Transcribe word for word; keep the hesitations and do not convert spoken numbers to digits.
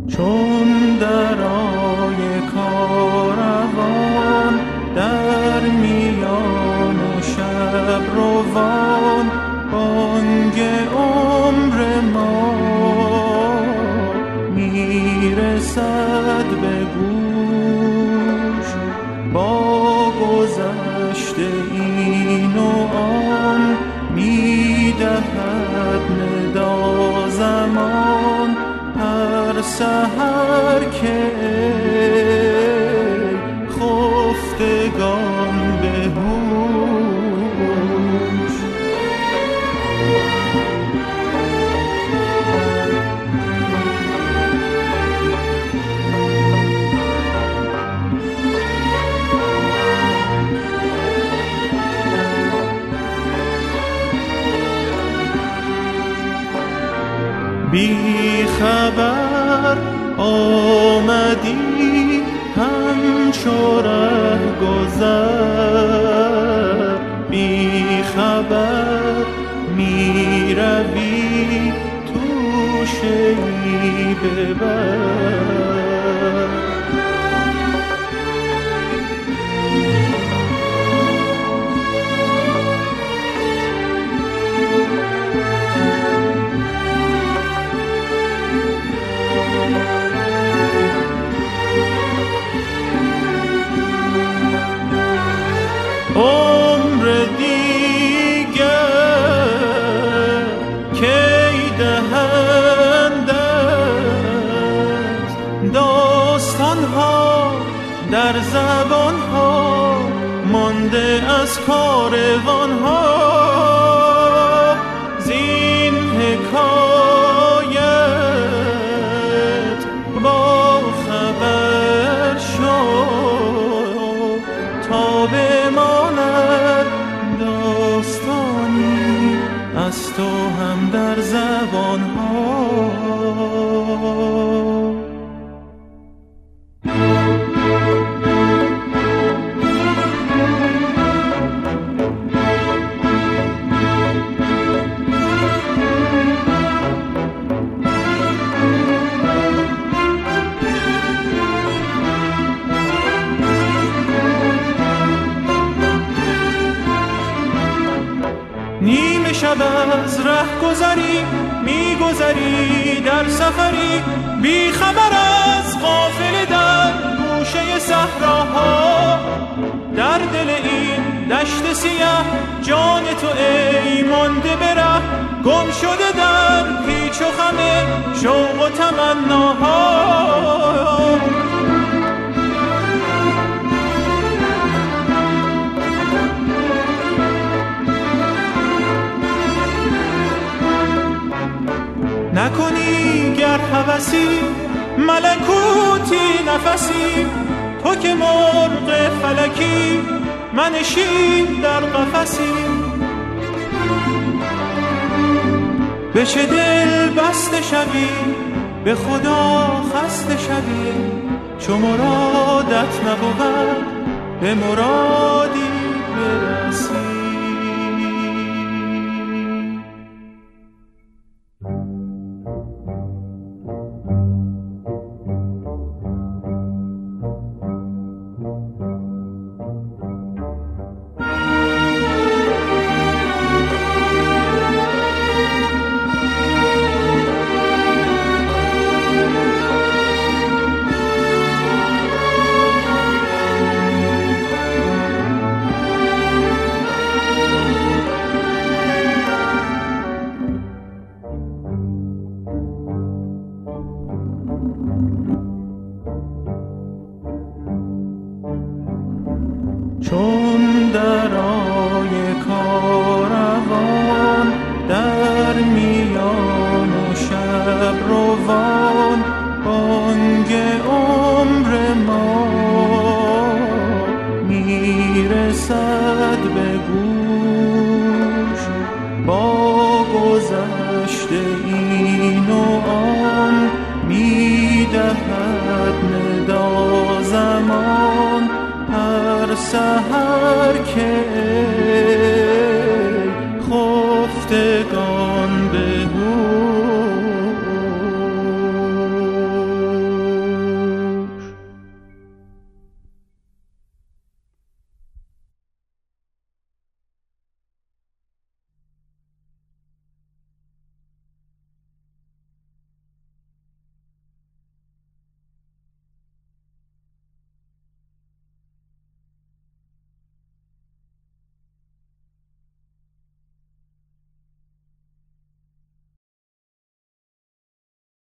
چون درای کاروان در میان شب روان بانگ عمر ما میرسد به گوش، با گذشته این و آن میدهد ندا زمان هر سحر که خفتگان به هوش. بی خبر آمدی همچو رهگذر، بی خبر می روی توشه‌ای ببر. عمر دیگر کی دهند است داستان‌ها در زبان‌ها مانده از کاروان‌ها. زین حکایت با خبر شو تا بماند داستانی از تو هم در زبان‌ها. نیمه شب از ره گذری میگذری در سفری، بی خبر از قافله در گوشه صحراها. در دل این دشت سیاه جان تو ای مانده به ره، گم شده در پیچ و خم شوق و تمناها. نکنی گر هوسی ملکوتی نفسی، تو که مرغ فلکی منشین در قفسی. به چه دل بسته شوی به خدا خسته شوی، چو مرادت نبود به مرادی برسی. چون درای کاروان در میان شب روان بانگ عمر ما میرسد به گوش، با گذشته این و آن میدهد ندا زمان هر سحر که